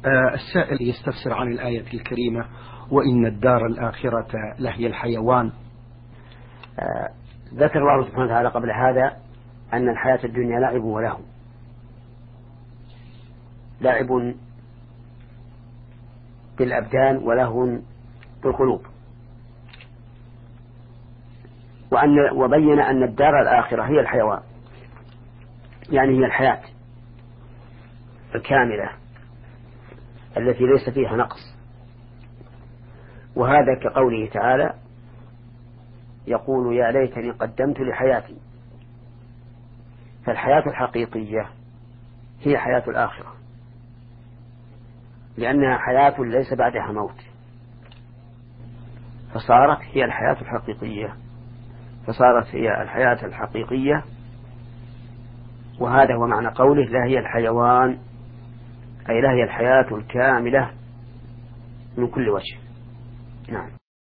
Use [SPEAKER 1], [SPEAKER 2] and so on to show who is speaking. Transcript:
[SPEAKER 1] السائل يستفسر عن الآية الكريمة: وإن الدار الآخرة لهي الحيوان.
[SPEAKER 2] ذكر الله سبحانه وتعالى قبل هذا أن الحياة الدنيا لعب ولهو، لعب بالأبدان ولهو بالقلوب، وبين أن الدار الآخرة هي الحيوان، يعني هي الحياة الكاملة التي ليس فيها نقص. وهذا كقوله تعالى: يقول يا ليتني قدمت لحياتي. فالحياة الحقيقية هي حياة الآخرة، لأنها حياة ليس بعدها موت، فصارت هي الحياة الحقيقية، فصارت هي الحياة الحقيقية. وهذا هو معنى قوله لا هي الحيوان، أي لا هي الحياة الكاملة من كل وجه. نعم.